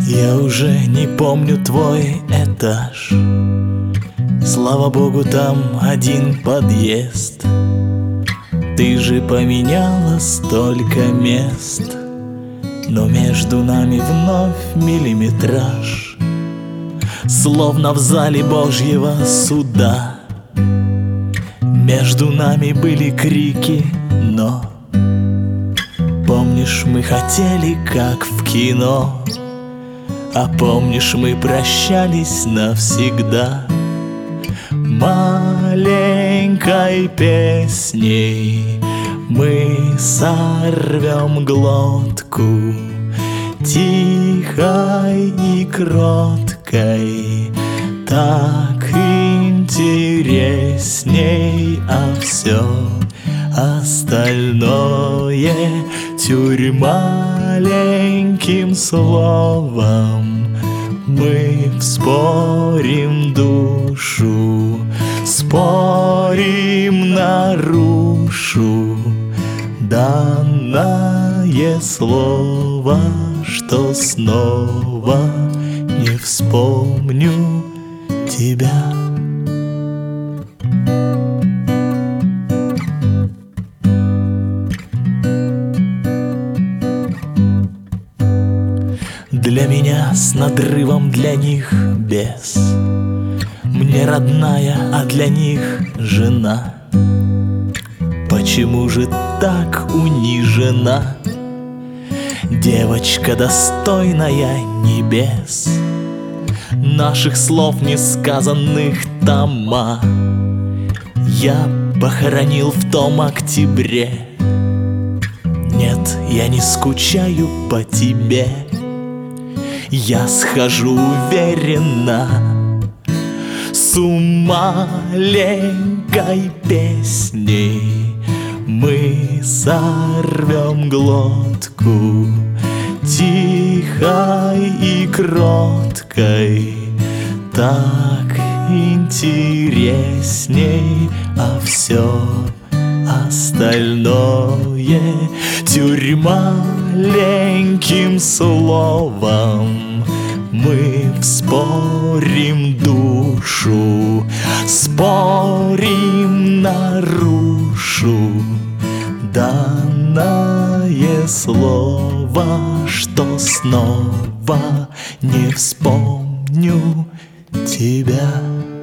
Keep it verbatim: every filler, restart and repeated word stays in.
Я уже не помню твой этаж. Слава богу, там один подъезд. Ты же поменяла столько мест, но между нами вновь миллиметраж, словно в зале Божьего суда. Между нами были крики, но помнишь, мы хотели, как в кино. А помнишь, мы прощались навсегда маленькой песней. Мы сорвем глотку тихой и кроткой, так интересней, а все остальное тюрьма. Маленьким словом мы вспорим душу, спорим нарушу данное слово, что снова не вспомню тебя. Для меня с надрывом, для них без. Мне родная, а для них жена. Почему же так унижена девочка, достойная небес, наших слов несказанных тома? Я похоронил в том октябре. Нет, я не скучаю по тебе. Я схожу уверенно с маленькой песней. Мы сорвем глотку тихой и кроткой, так интересней, а все остальное тюрьма. Маленьким словом мы вспорим душу, спорим нарушу данное слово, что снова не вспомню тебя.